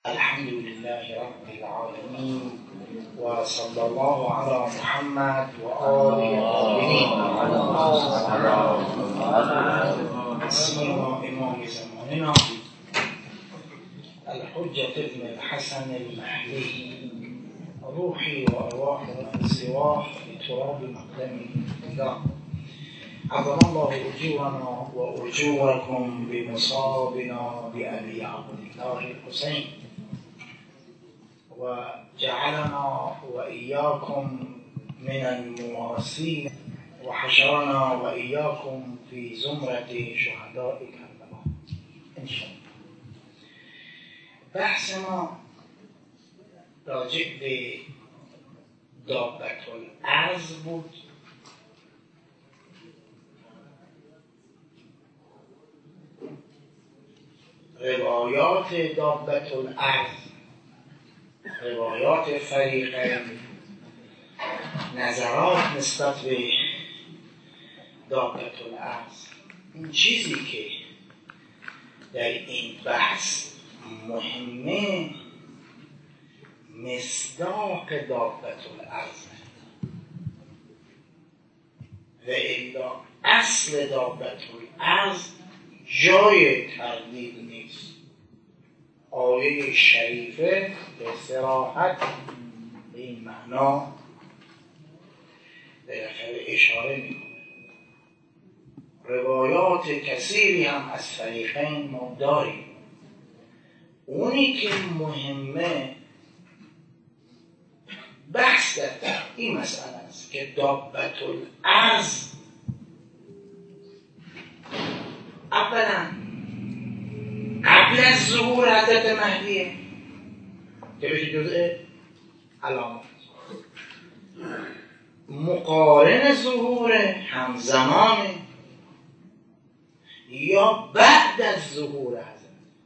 الحمد لله رب العالمين وصلى الله على محمد وآله الطاهرين سيما إمام زماننا الحجة ابن الحسن المهدي روحي وأرواح من سواه لتراب مقدمه الله عظم الله أجورنا وأجوركم بمصابنا بأبي عبد الله الحسين وجعلنا وإياكم من المواسين وحشرنا وإياكم في زمرة شهداء كربلاء إن شاء الله. بحث ما راجع به دابة الأرض بود. روایات دابة الأرض، روایات فریقین، نظرات نسبت به دابة الأرض. این چیزی که در این بحث مهمه مصداق دابة الأرض و الا اصل دابة الأرض جای تردید نیست. آیه شریفه به صراحت به این معنا بالاخره اشاره میکنه. روایات کثیری هم از فریقین ما داریم. اونی که مهمه بحث در این مسئله است که دابة الأرض اولا قبل از ظهور حضرت مهدیه که بشه جزء علامات، مقارن ظهور همزمانه یا بعد از ظهور حضرت.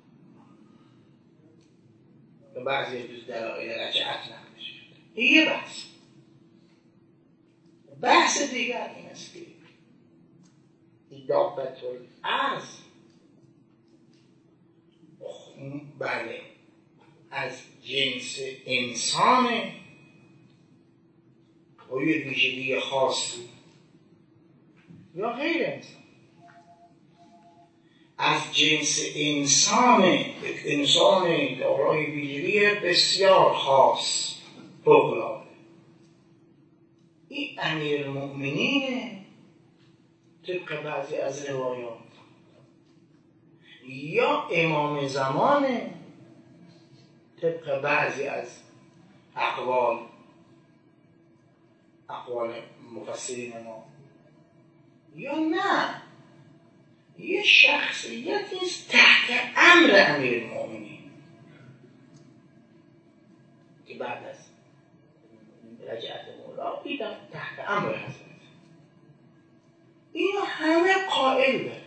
که بعضی جز دلائل رجعت نقلش این یه بحث دیگر این است که دابة الأرض بله از جنس انسانه و یه ویژگی خاصی یا غیر انسان. از جنس انسانه، انسان دارای ویژگی بسیار خاص فوق‌العاده. این امیرالمؤمنینه طبق بعضی از روایات، یا امام زمانه طبق بعضی از اقوال مفسرین ما، یا نه یه شخصیتی است تحت امر امیرالمؤمنین که بعد از رجعت مولا دیدن تحت امر حضرت. اینا همه قائل داره،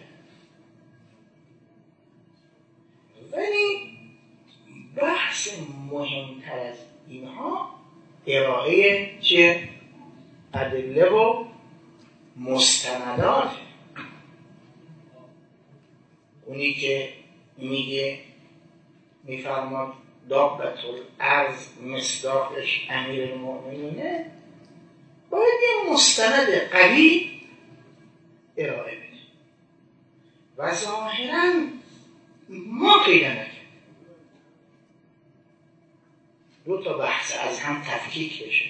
ولی بحث مهمتر از اینها ارائه چیه؟ ادله و مستندات. اونی که میگه میفرماد دابة الأرض مصداقش امیرالمؤمنینه باید یه مستند قوی ارائه بده و ظاهراً ما پیدا نکرد. دو تا بحث از هم تفکیک بشه.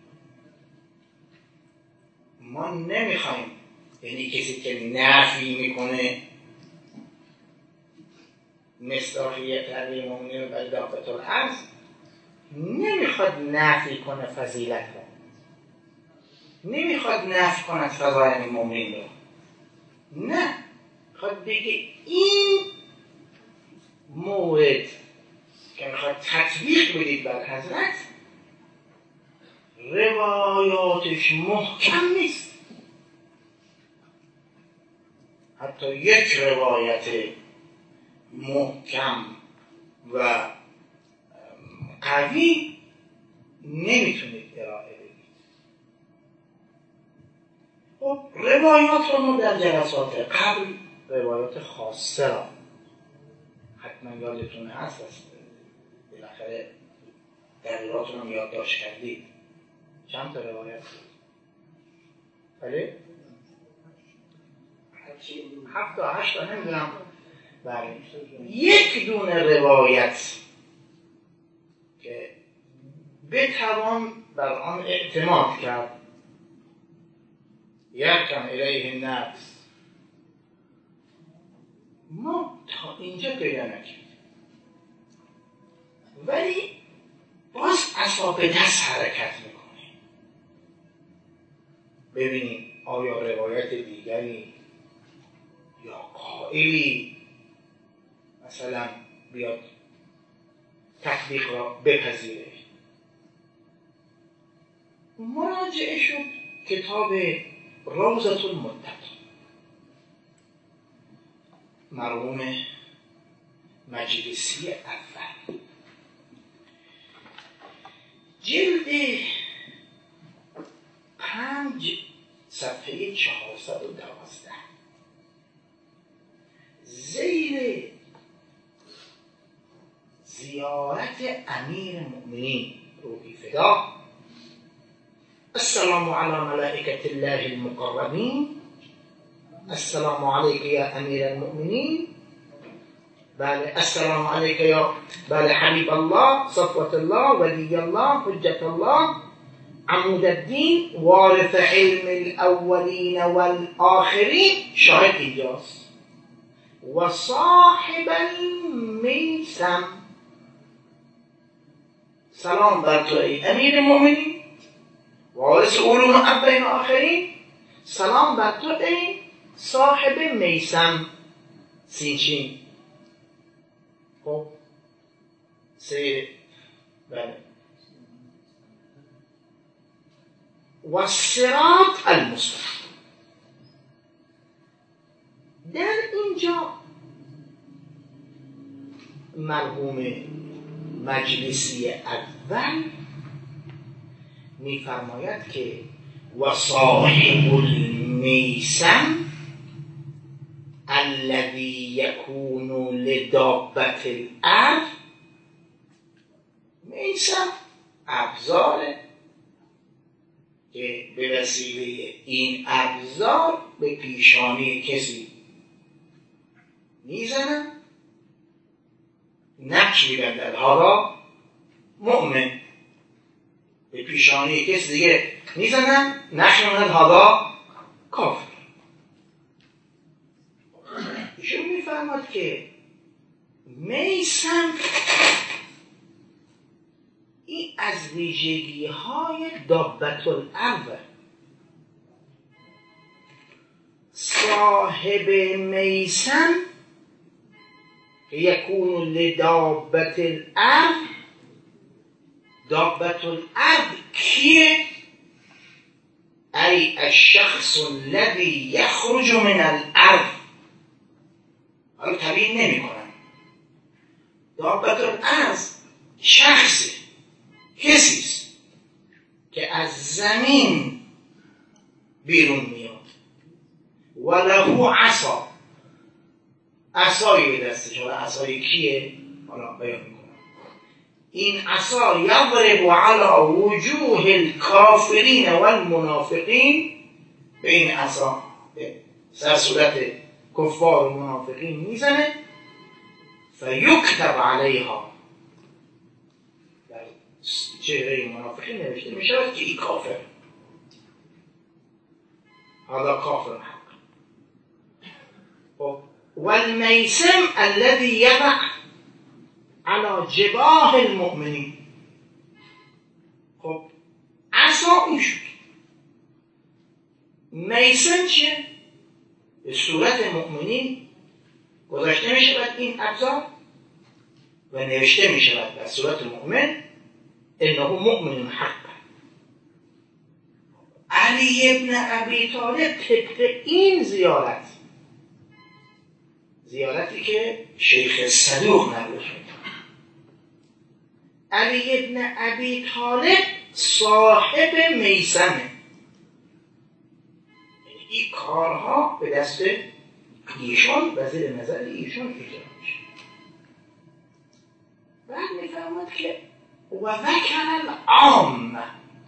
ما نمیخوایم، یعنی کسی که نفی میکنه مصداقیت امیرالمؤمنین و دابة الأرض نمیخواد نفی کنه فضیلت رو، نمیخواد نفی کنه فضایل مؤمنین رو، نه، خواهد بگه این مورد که میخواد تطبیق بدید بر حضرت روایاتش محکم نیست. حتی یک روایت محکم و قوی نمیتونید ارائه بدید. خب روایات رو ما در جلسات قبل روایات خاصه را حتما یادتون هست دقیقاتون هم یادداشت کردید. چند تا روایت بود؟ بله؟ 7 تا 8 تا نمیدونم. بله. یک دونه روایت که بتوان بر آن اعتماد کرد، یرکن الیه النفس، ما تا اینجا پیدا نکردیم، ولی باز عصا به دست حرکت میکنه. ببینیم آیا روایت دیگری یا قائلی مثلا بیاد تطبیق را بپذیره. مراجعه شد کتاب روضة المتقین مرحوم مجلسی اول، جلد 5 صفحه 412، زیر زیارت امیر المؤمنین روحی فدا، السلام علی ملائکة الله المقربین، السلام علیک یا امیر المؤمنین، بله السلام علیک یا بله حبیب الله، صفوة الله، ولی الله، حجت الله، عمود الدین، وارث علم الاولین والآخرین، شاهد اینجاست، و صاحب المیسم، سلام بر تو ای امیر المؤمنین، وارث علوم اولین و آخرین، سلام بر تو ای صاحب میسم، سینچین. خب سه، بله، و الصراط المستقیم. در اینجا مرحوم مجلسی اول میفرماید که و صاحب المیسم الذي يكون لدابة الارض، میسم ابزاره که به وسیله این ابزار به پیشانی کسی میزنن، نقش میبندن، حالا مؤمن به پیشانی کسی دیگه میزنن، نقش میبندن، حالا کافر. ایشون میفهمد که میسم این از ویژگی های دابة الارض، صاحب میسم یکون لدابة الارض. دابة الارض کیه؟ ای الشخص الذي یخرج من الارض. حالا تبیین نمی کنم. دابة الارض شخصی، کسیست که از زمین بیرون میاد، و له عصا، عصایی به دستش. حالا عصای کیه؟ حالا بیان میکنم. این عصا یضرب علی وجوه الکافرین و المنافقین، به این عصا به سر صورت کفار و منافقین میزنه، فیکتب علیها، چهره منافقین نوشته میشود که این کافر، هذا کافر حق. والمیسم الذي یضع على جباه المؤمنین. خب عصا این شد. میسم چیه؟ به صورت مؤمنین گذاشته میشود این ابزار و نوشته میشود به صورت مؤمن انه مؤمن حق. علی ابن ابی طالب طبق این زیارتی که شیخ صدوق نقل شد، علی ابن ابی طالب صاحب میسمه، این کارها به دست ایشان و زیر نظر ایشان اجرا میشه. بعد میفهمد که و ذکر العامه،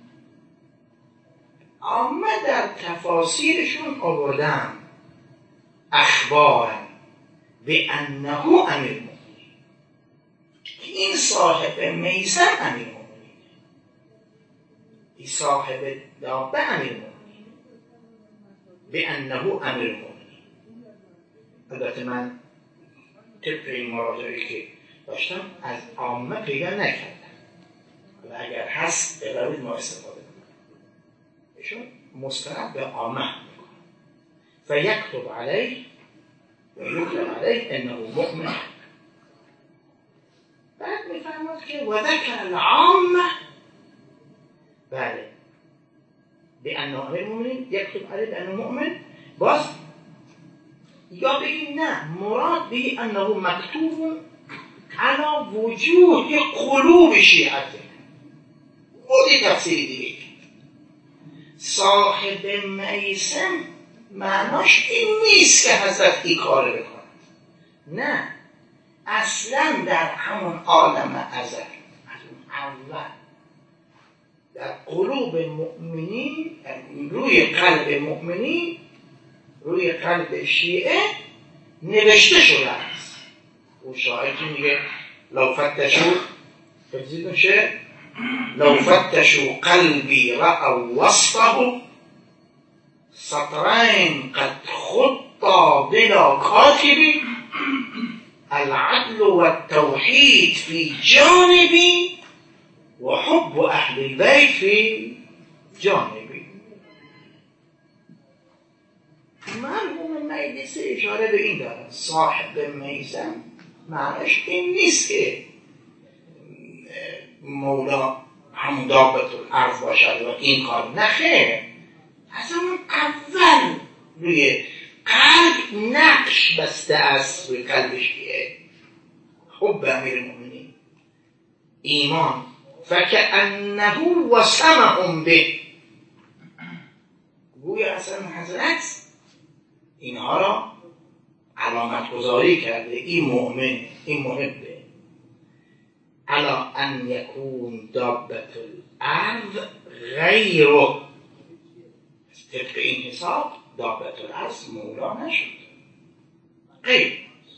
عامه در تفاسیرشون آوردن اخبارا به انه امیر المؤمنین، که این صاحب میسم امیر المؤمنین، این صاحب دابه امیر المؤمنین، به انه امیر المؤمنین. البته من طبق این مراجعی که داشتم از عامه پیدا نکردم، و اگر هست ببرید ما استفاده کنیم. ایشون مستند به عامه میکنه فیکتب علیه و یکتب علیه انه مؤمن. بعد میفرماد که و ذکر العامه، بله، به انه امیر المؤمنین یکتب علیه به انه مؤمن. باز یا بگیم نه، مراد به انه مکتوب علی وجوه قلوب شیعته. بودی تفسیری دیگه صاحب میسم معناش این نیست که حضرت این کار بکنه، نه، اصلا در همون عالم ازل، از اون اول در قلوب مؤمنین، روی قلب مؤمنین، روی قلب شیعه نوشته شده است. اون شاعر که میگه لو فتشو فزیدون شه لو فتشو قلبی رأوا وسطه سطرین قد خطا بلا کاتبی العدل والتوحید فی جانبی و حب اهل البیت فی جانبی. مرحوم مجلسی اشاره به این دارد صاحب میسم معنیش این نیست که مولا همون دابت الارض باشد و این کار نخیر، از اون اول روی قلب نقش بسته است، روی قلبش که حب امیر المؤمنین، ایمان، فکأنه وسمهم به، گویا اصلا حضرت اینها را علامت گذاری کرده، این مؤمن، این محبه، علا ان یکون دابت الارض غیره. طبق این حساب دابت الارض مولا نشد، غیر.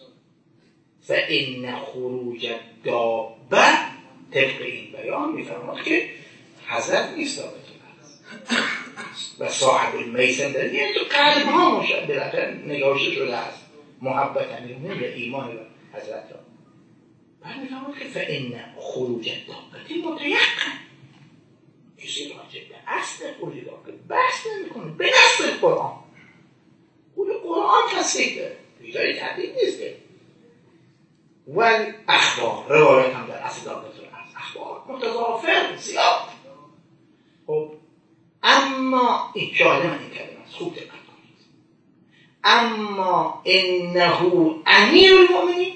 فان خروج الدابه، طبق این بیان میفرماد که حضرت نیست دابت الارض و صاحب المیسم در یعنی تو قلب ها بالاخره نگاشته شده است محبت امیر به ایمان و حضرت را. بعد میفرماد که فان خروج الدابه متیقن، کسی راجع به اصل خروج دابه بحث نمیکنه، به اصل قرآن، خود قرآن تصدیق داره، بیداری تردید نیست. و اخبار روایت هم در اصل دابه از اخبار متضافر زیاد. خب اما این شاهده من این کلمه است، خوب دقت کنید، اما انه امیر المؤمنین،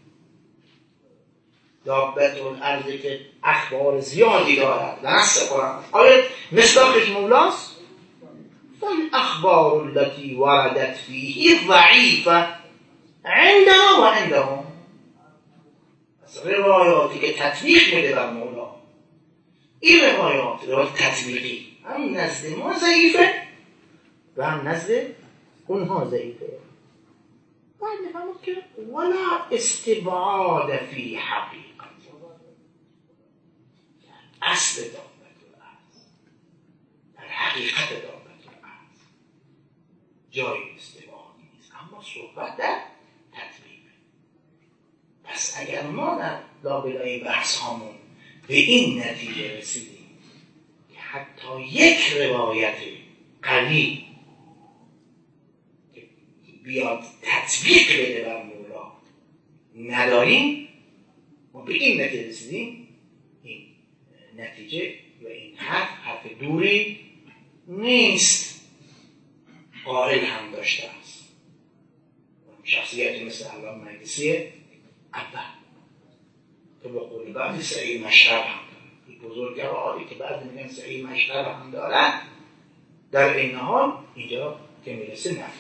دابت الارض که اخبار زیادی دارد در نص قرآن، آیا مصداقش مولاست؟ فالاخبار التي وردت فيه ضعیفه عندنا و عندهم. روایاتی که تطبیق میده بر مولا، این روایات تطبیقی هم نزد ما ضعیفه و هم نزد اونها ضعیفه. بعد میفهمد که ولا استبعاد فی حقیقت، اصل دابت الارض، در حقیقت دابت الارض جای استبعاد نیست، اما صحبت در تطبیق. پس اگر ما در لابلای بحث هامون به این نتیجه رسیدیم که حتی یک روایت قوی که بیاد تطبیق بده بر مولا نداریم، ما به این نتیجه رسیدیم، این نتیجه و این حرف دوری نیست، قائل هم داشته است. شخصیتی مثل علامه مجلسی اول که به قول بعضی سعی مشرب هم دارد، این بزرگواری که بعضی میگن سعی مشرب هم دارد، در این حال اینجا که میرسه نفت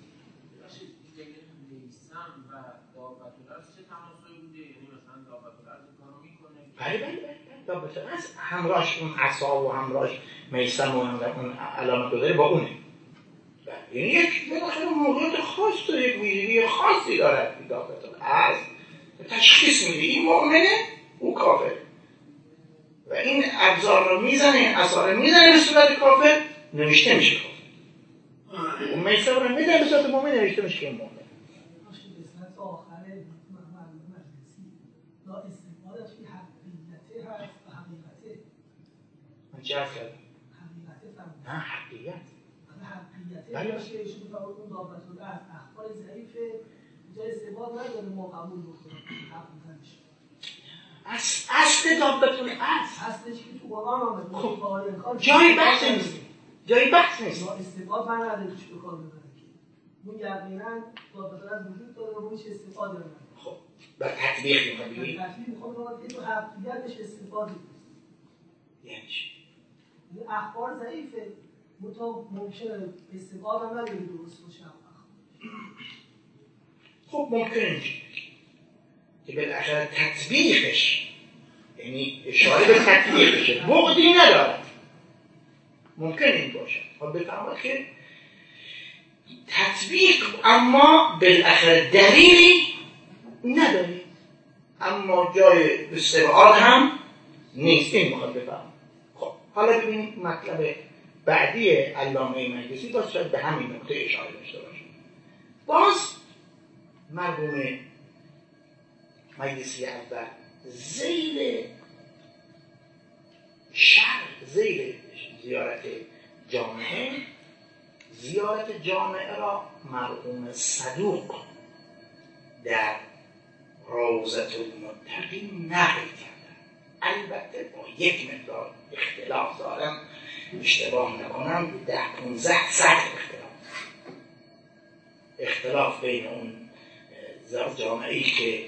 میسم و دابت الارض چه تناسبی بوده؟ یعنی مثلا دابت الارض کارو میکنه؟ بله ضابط الاصل همراهش اون عصا و همراهش میسم و اون علامت رو داره با اونه. یعنی یک بالاخره موقعیت خاص داره، یک ویژگی خاصی دارد ضابط الاصل تشخیص میده این مؤمنه او کافر و این ابزار رو میزنه، این اثار رو میزنه به صورت کافر، نوشته میشه کافر. اون میسم رو میزنه به صورت مؤمن، نوشته میشه که مؤمن. من چه عرض کردم؟ نه حقیقت بله باشه ایشون میفرماد اون ضابط الاصل اخبار ضعیفه جای استباد نداره ما قبول بکنیم حق میزنش اصل ضابط الاصل اصلش که تو قرآن آمده خب جای بحث نیست، جای بحث نیست. ما استباد من نداره توش بکار ببره که اون یقینا ضابط الاصل وجود داره و اونش استفاده نداره. خب بر تطبیق میخوام بگیم تطبیق میخوام بگم که تو حقیقتش استفاده نیست، یعنی چی؟ اخبار ضعیفه ممکنه استفاده هم نداره درست باشه. خب ممکنه که بالاخره تطبیقش یعنی اشاره به تطبیقشه بعدی نداره، ممکنه این باشه. خب بفرمایید که تطبیق اما بالاخره دلیلی نداره، اما جای استبعاد هم نیست. این میخواد بفرمایید. خب حالا ببینید مطلب بعدی علامه مجلسی باز شاید به همین نکته اشاره داشته باشه. باز مرحوم مجلسی اول زیر زیارت جامعه را مرحوم صدوق در روضة المتقین نقل کرده، البته با یک مقدار اختلاف دارم، اشتباه نکنم 10-15 سطح اختلاف بین اون جامعه‌ای که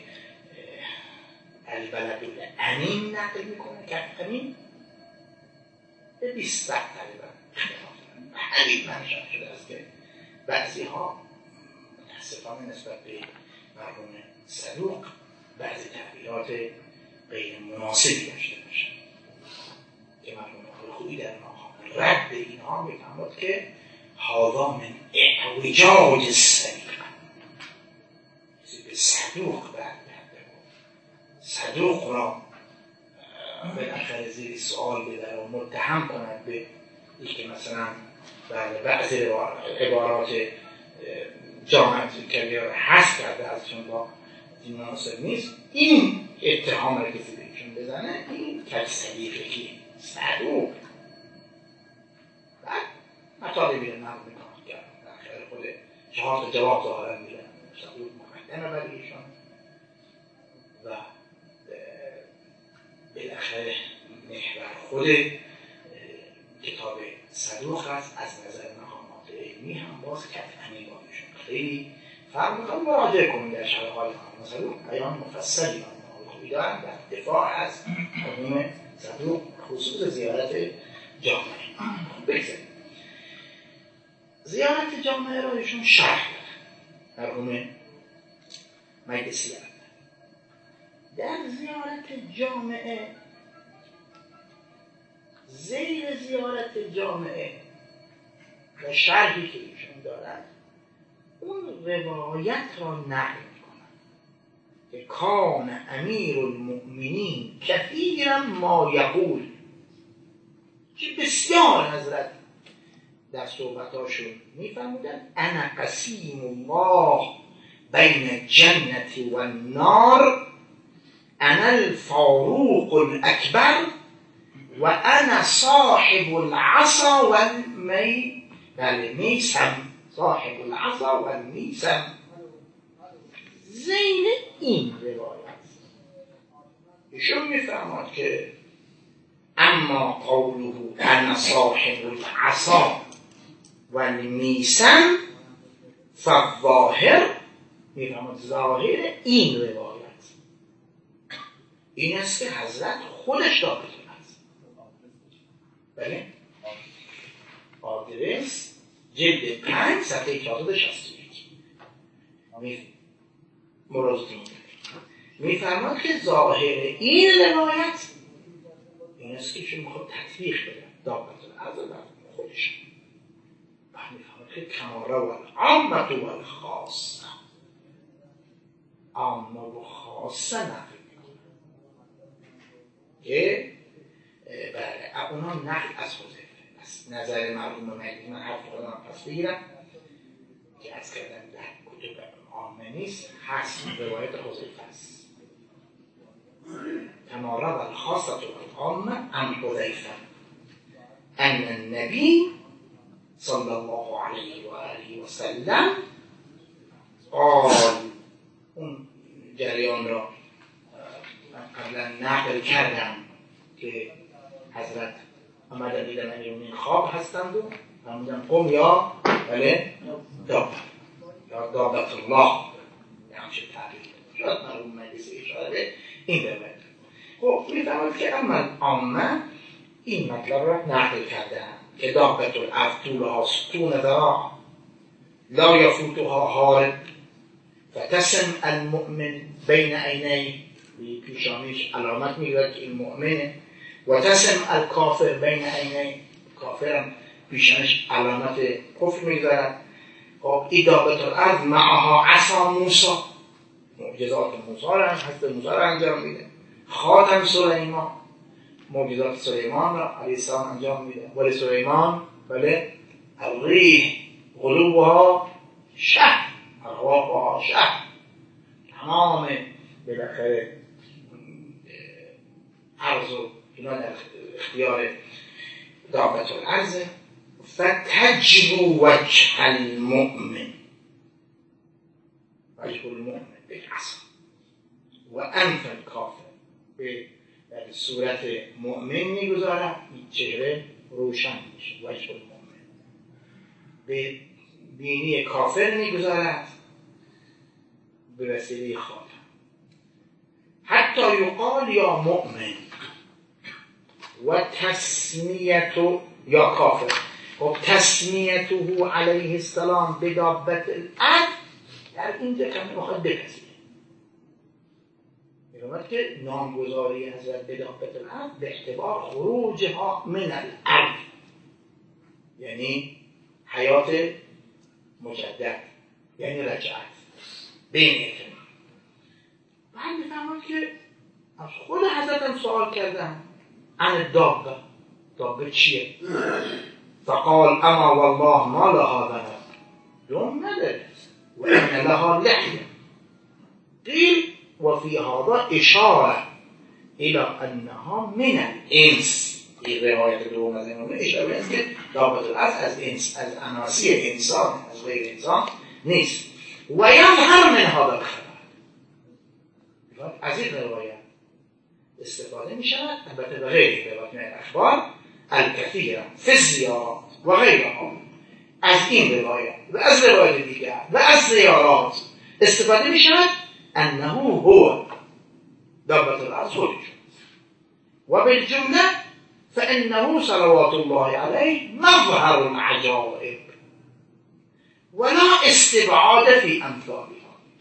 البلد الامین نقل میکنه که امین به 20 سطح تقریبا اختلاف دارن. همین منشأ شده است که بعضی ها متاسفانه نسبت به مرحوم صدوق بعضی تعبیرات غیر مناسبی داشته باشن که مرحوم خویی در رد اینها میفهمد که هذا من اعوجاج السریقه، به صدوق صدوق را بالاخره زیر سوال بدن و متهم کند به اینکه مثلا بعضی عبارات جامعه کبیر را حذف کرده ازشون با این مناسب نیست. این اتهام را کسی بهشون بزنه این کج صدیقه که صدوق بعد مطالبی رو نقل میکنه که بالاخره خود 4 تا جواب ظاهرا میدن صدوق مقدمه برای ایشان و بالاخره محور خود کتاب صدوق هست. از نظر مقامات علمی هم باز کتفنی بایشون خیلی فرق میکنم. مراجعه کنید در شرح حال خانم صدوق بیان مفصلی خوبی دارن در دفاع از مرحوم صدوق خصوص زیارت جامعه. بگذاریم زیارت جامعه را ایشون شرح دارن مرحوم مجلسی اول. در زیارت جامعه زیر زیارت جامعه و شرحی که ایشون دارن اون روایت را نقل میکنن که کان امیر المؤمنین کثیرا ما یقول، که بسیار حضرت در صحبتاشون میفرمودن انا قسیم الله بین الجنة و النار، انا الفاروق الاکبر و انا صاحب العصا والمیسم، صاحب العصا والمیسم. زین این روایت ایشون میفرماد که اما قوله انا صاحب العصا والمیسم فالظاهر، میفرماد ظاهر این روایت این است که حضرت خودش داخل است. بله آدرس جلد 5 صفحه 461 مراجعه می‌فرماد که ظاهر این روایت اسمشون میخواد تطبیق بده دابت الارض در خودش. بعد میفهمه که کماره و العامت و الخاصه، عامه و خاصه نقل میکنه که بله اونا نقل از حذیفه. پس نظر مرحوم مجید من حرف خودم پس بگیرم که از کردن در کتب عامه نیست، هست روایت حذیفه است. کما روی الخاصة والعامة عن حذیفه ان النبی صلی الله علیه و آله و سلم قال، اون جریان را قبلا نقل کردم که حضرت آمدن دیدن امیرالمومنین خواب هستند و فرمودن قم یا بله دابت یا دابت الله، همچه تعبیر شاید مرحوم مجلسی اشاره به این روایت. خب میفهمد که اما عامه این مطلب را نقل کردن که دابت الارض طولها 60 ذراع لا یفوتها حارب فتسم المؤمن بین عینیه، پیشانیش علامت میگوید که این مؤمنه، و تسم الکافر بین عینیه، کافرم پیشانیش علامت کفر میگذارد. خب این دابت الارض معها عصا موسی، معجزات موسی را حضرت موسی را انجام میده. خاتم سلیمان، معجزات سلیمان را علیه السلام انجام میده. ولی سلیمان بله الریح غلوبها شهر ارواحها شهر، تمام بالاخره عرض و اینا در اختیار دابت الارض. فتجبو وجه المؤمن، وجه المؤمن بالعصا، و انف الکافر به در صورت مؤمن میگذارد، چهره روشن میشه وجه المؤمن، به بینی کافر میگذارد به وسیله خاتم. حتی یقال یا مؤمن و تسمیت یا کافر. و تسمیته علیه السلام به دابت الارض در اینجا کمی میخواد بپذیره، میگوید که نامگذاری حضرت به دابت الارض به اعتبار خروجها من الارض، یعنی حیات مجدد، یعنی رجعت بین اعتماد. بعد میفهمد که از خود حضرت هم سوال کردن عن دابه، دابه چیه؟ فقال اما والله ما لها ذنب، دم نداره و ان لها لحیه. قیل و فی هذا اشاره الى انها من الانس. این روایت دوم از امام اشاره به اینه که دابت الارض از انس، از اناسی انسان، از غیر انسان نیست. و یظهر من هذا الخبر، از این روایت استفاده می شود، البته به غیر روایت من اخبار الکثیر فی الزیارات و غیرها، از این روایت و از روایت دیگر و از زیارات استفاده می شود انه هو دابت الارض خودش. و بالجمله فانه صلوات الله علیه مظهر العجائب ولا استبعاد فی امثالها.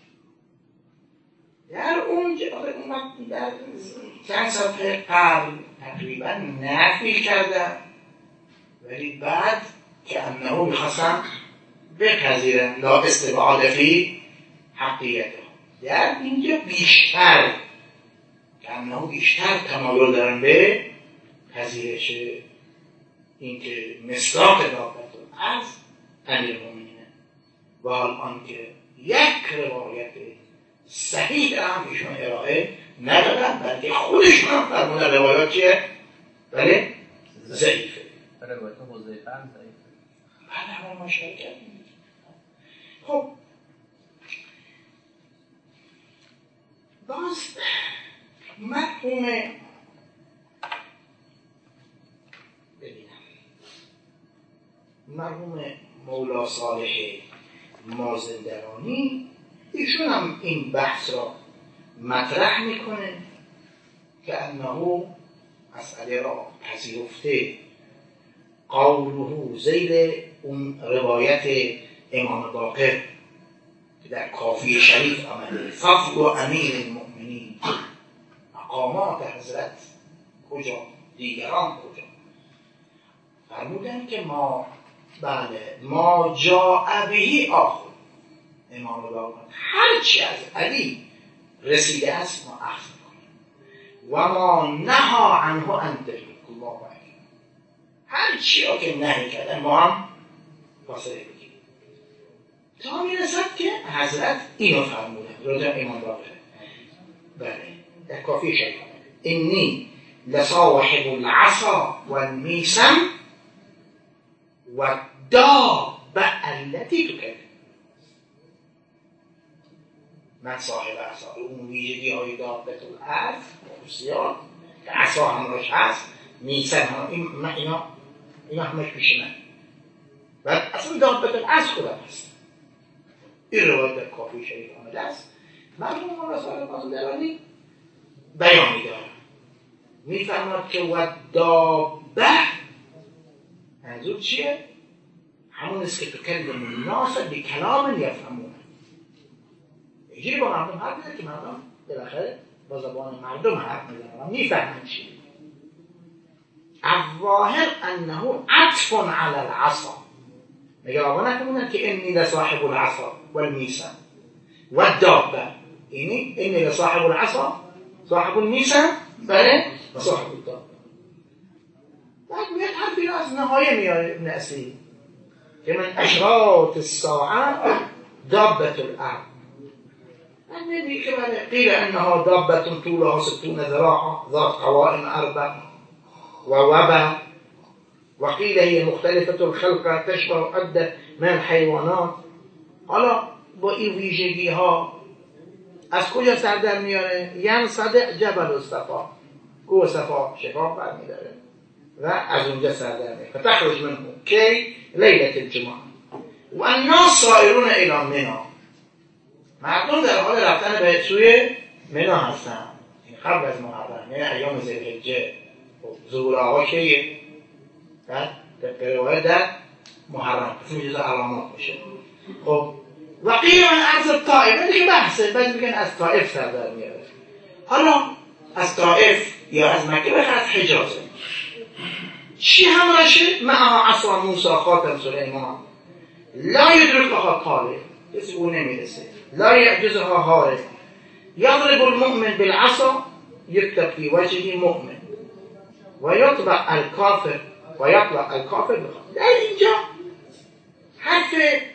در اونجا در چند صفحه قبل تقریبا نفی کردن، ولی بعد که انه میخواستم بپذیرن لا استبعاد فی حقیقته. در اینجا بیشتر که انه بیشتر تمایل دارن به پذیرش این که مصداق دابت الارض امیرالمومنینه، و حال آنکه یک روایت صحیح در هم ایشون ارائه ندادن، بلکه خودشون هم فرمودن روایات چیه؟ بله؟ ضعیفه. روایت حذیفه هم ضعیفه. بله همه ما شرکت میدید. خب باز مرحوم مرحوم مولا صالح مازندرانی ایشون هم این بحث را مطرح میکنه که انه مسئله را پذیرفته. قوله زیر اون روایت امام باقر که در کافی شریف آمده، فضل و امیر المؤمنین، مقامات حضرت کجا؟ دیگران کجا؟ فرمودن که ما جاء به آخر امام الله هر چی از علی رسیده است ما اخذ میکنیم و ما نها عنه انتهی الله اکبر، هر چی که نهی کردن ما هم فاصله بگیریم تا میرسد که حضرت اینو فرمودن روزم امام باقر بله در کافی شیخ اینی لصاحب العصا والمیسم و دابه التي تکلم، من صاحب عصا اون ویژگی های دابه الارض بسیار که عصا همراش هست، میسم هم اینا همش پیش من و اصلا دابه الارض خودم هست. این روایت در کافی شریف آمده است. مرحوم رسول الله درانی بیان می‌دارد میفرماد که و دابه منظور چیه؟ همون است که تکلم الناس بکلام یفهمون، اینجوری با مردم حرف میزنه که مردم بالاخره با زبان مردم حرف میزنن و میفهمن چی. الظاهر انه عطف علی العصا، میگه آقا نکنن که انی لصاحب العصا والمیسم والدابه، اینی لصاحب العصا صاحب المیسم بله و صاحب الدابه. بعد میاد حرفی رو از نهایه میاره ابن اسیر که من اشراط الساعه دابه الارض، النبي كما قيل انها دابه طولها 60 ذراعا ذات قوائم 4 ووبا، وقيل هي مختلفه الخلقه تشبه عده من الحيوانات. حالا با این ویژگی ها از کجا سر در میاره؟ ینصدع جبل الصفا، کوه صفا شفاف برمیداره و از اونجا سر در میاره فتخرج منه کی لیلة الجمعه و الناس سائرون الى منی، مردم در حال رفتن به سوی منی هستن قبل از محرم، یعنی ایام ذوالحجه. ظهور آقا کیه؟ در روایت در محرم، این جزء علامات میشه. خب وقیل من ارض الطائف، دیگه بحثه، بعد میگن از طائف سر در میاره. حالا از طائف یا از مکه به خط حجازه چی همراشه؟ معها عصا موسی خاتم سلیمان لا یدرکها طالب، کسی اون نمیرسه، لا یعجزها حارب، یضرب المؤمن بالعصا یکتب فی وجهه مؤمن و یطبع الکافر بخواه. در اینجا حرف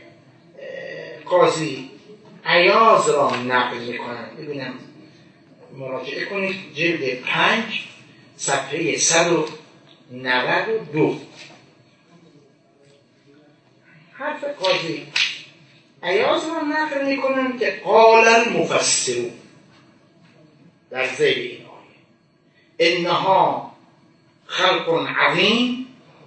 قاضی عیاض را نقل میکنن، ببینم مراجعه کنید جلد 5 صفحه 192. حرف قاضی عیاض را نقل میکنن که قال المفسرون در ذیل این آیه انها خلق عظیم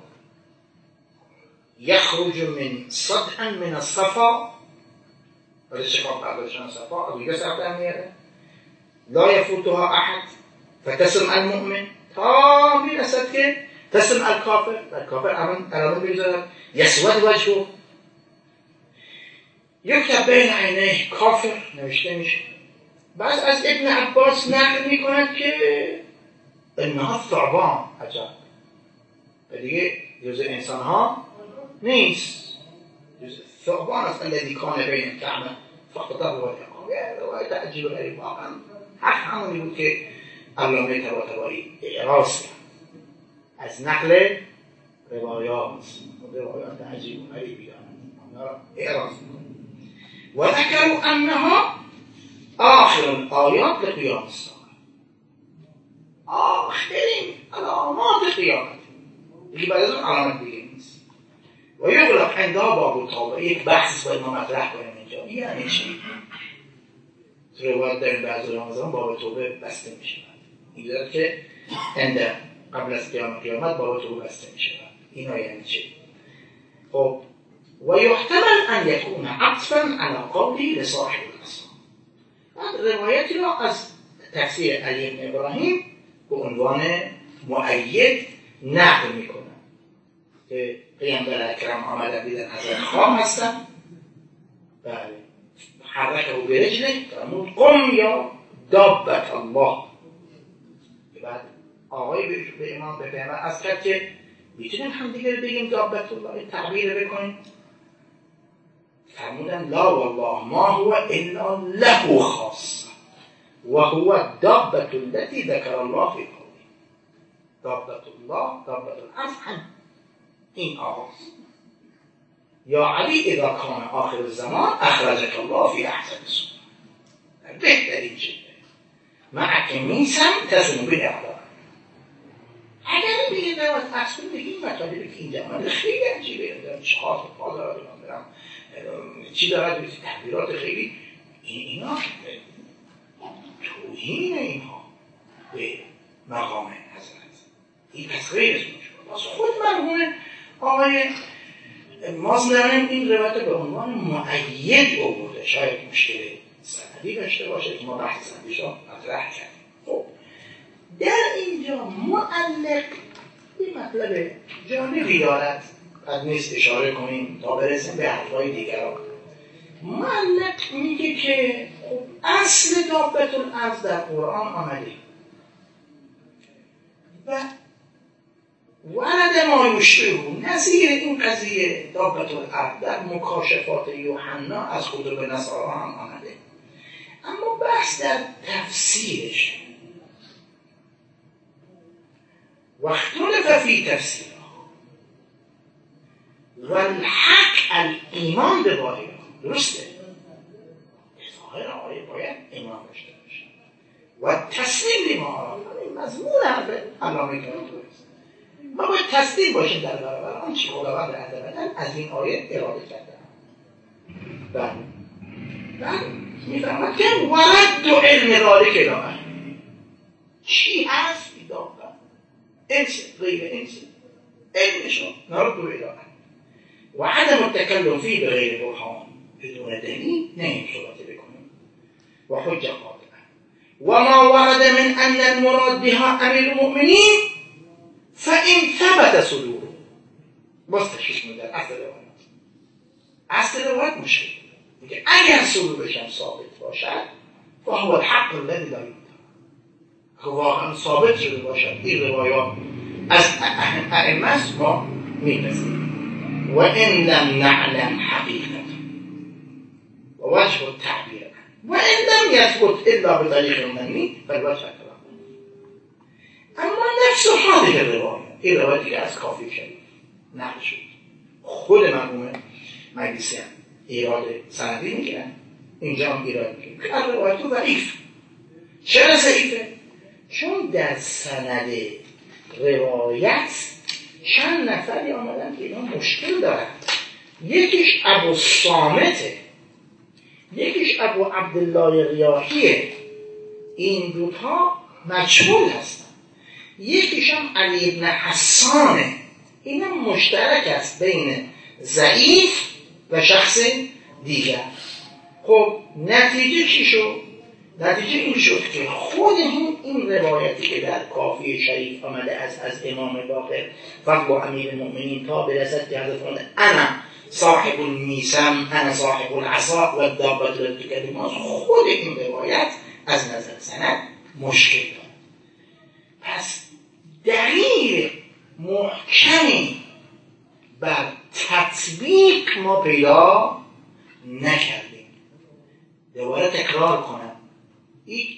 یخرج من صدع من الصفا، ولی شفاف قبلشان صفا از دیگه سر در میاره، لا یفوتها احد فتسم المؤمن تا میرسد که تسم الکافر، الکافر علامه میذارد یسود وجهه، یکتب بین عینه کافر نوشته میشه. بعد از ابن عباس نقل میکند که انها ثعبان، عجب و دیگه جزء انسان ها نیست، جزء ثعبان است الذي كان بین الكعبه فقطه و الحقام. روایت عجیب غریب، واقعا حق همونی بود که علامه طباطبایی اعراض کرد از نقل روایات عجیب و غریبی اعراض میکنه. و ذکروا انها آخر الآیات لقیام الساعه، آخرین علامات قیامت، دیگه بعد از اون علامت دیگه نیست. و یغلق عندها باب التوبه، یک بحث باید ما مطرح کنیم اینجا، یعنی چی؟ روایت داریم بعض رمضان باب توبه بسته میشه، این داره که قبل از قیامت باب توبه بسته میشه. اینا یعنی چی؟ خب و یحتمل ان یکون عطفا علی قوله لصاحب العصا. بعد روایتی را از تفسیر علی بن ابراهیم به عنوان مؤید نقل میکنه که پیامبر اکرم آمدن دیدن حضرت خام هستن، بله حرکه و برجله فرمود قم یا دابت الله، بعد آقای به امام به پیامبر از کرد که میتونیم هم دیگه بگیم دابت الله تعبیر بکنیم. فرمودن لا والله ما هو الا له خاصه و هو الدابة التي ذكر الله في قوله. دابة الله دابة الأفهم این آغاز یا علی اذا کان آخر الزمان اخرجك الله في احسن صورة بهترین چیزه معك میسم تصل به اعلام. اگر بگیم در از اصل بگیم مطالبی که این جمعه خیلی عجیبه دارم چهار تا پا دارم چی دارد بسید تحبیرات خیلی اینا توهین اینها به مقام حضرت این پس غیر اسمون شد. باز خود مرحوم آقای مازندران این روایت به عنوان مؤید آورده. شاید مشکل سندی داشته باشه که ما بحث سندیش را مطرح کردیم. خب در اینجا معلق این مطلب جالبی دارد، قد نیست اشاره کنیم تا برسیم به حرفای دیگران. معلق میگه که خب اصل دابت الارض در قرآن آمده و ورد ما یشبهه نظیر این قضیه دابت الارض در مکاشفات یوحنا از کتب نصارا هم آمده، اما بحث در تفسیرش و اختلف فی تفسیرها و الحق الایمان به واقعه. درسته ظاهر آیه باید ایمان داشته باشه و تسلیم لما مضمون حرف علامه کرام است. ما باید تسلیم باشیم در برابر آنچه خداوند عزوجل از این آیه اراده کرده. بعد میفهمد که ورد و علم ذالک الی چی هست ایدابه انس غیر انس علمشون نرد و الی و عدم التکلم فيه بغیر برهان بدون دلیل نمی صحبت بکنیم و حجه قاطعه. و ما ورد من ان المراد بها امیر المؤمنین فان ثبت صدوره. باز تشخیص میده اصل روایت مشکل میگه اگر صدورش هم ثابت باشد فهو الحق الذی لا یمتنع، که واقعا ثابت شده باشد این روایات از ائمه است ما میپذیریم. و ان لم نعلم حقیقتا و وجه التعبیر و ان لم یثبت الا بطریق منی فالوجه کلام. اما نفس هذه الروایت، این روایتی که از کافی شریف نقل شد، خود مرحوم مجلسی ایراد سندی میگیرن، اینجا هم ایراد میگیرن که روایت ضعیف. چرا ضعیفه؟ چون در سند روایت چند نفری آمدن که اینا مشکل دارن. یکیش ابو صامته، یکیش ابو عبدالله ریاحیه، این دوتا مجهول هستن. یکیش هم علی ابن حسانه، اینا مشترک است بین ضعیف و شخص دیگر. خب نتیجه چی شد؟ نتیجه این شد که خود این روایتی که در کافی شریف آمده از امام باقر فضل امیر المؤمنین تا برسد که حضرت فرمودند انا صاحب المیسم انا صاحب العصا و الدابة التي تكلم، خود این روایت از نظر سند مشکل دارد. پس دلیل محکمی بر تطبیق ما پیدا نکردیم. دوباره تکرار کنم، این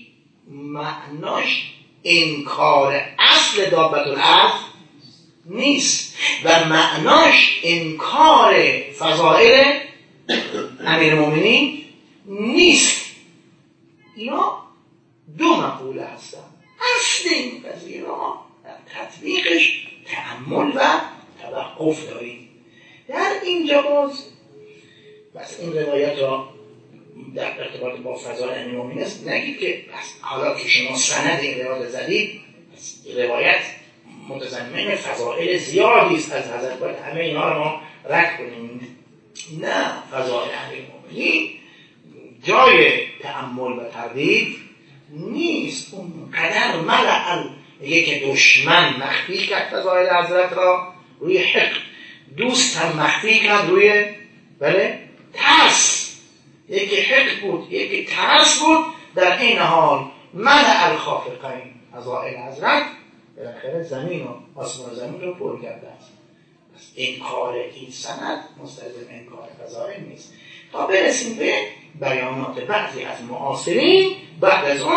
معناش انکار اصل دابت الارض نیست و معناش انکار فضائل امیرالمومنین نیست. اینا دو مقوله هستن. اصل این قضیه را در تطبیقش تأمل و توقف داریم. در اینجا باز بس این روایت را در ارتباط با فضائل امیرالمومنین است، نگید که حالا که شما سند این روایت زدید روایت متضمن فضائل زیادی است از حضرت، باید همه اینا رو ما رد کنیم. نه، فضائل امیرالمومنین جای تأمل و تردید نیست. اون قدر ملعل یک دشمن مخفی کرد فضائل حضرت را روی حق، دوست هم مخفی کرد روی ترس. یکی حق بود، یکی ترس بود. در این حال ملع الخافقین فضائل حضرت بالاخره زمین و آسمان و زمین رو پر کرده است. پس انکار این سند مستلزم انکار فضائل نیست. تا برسیم به بیانات بعضی از معاصرین بعد از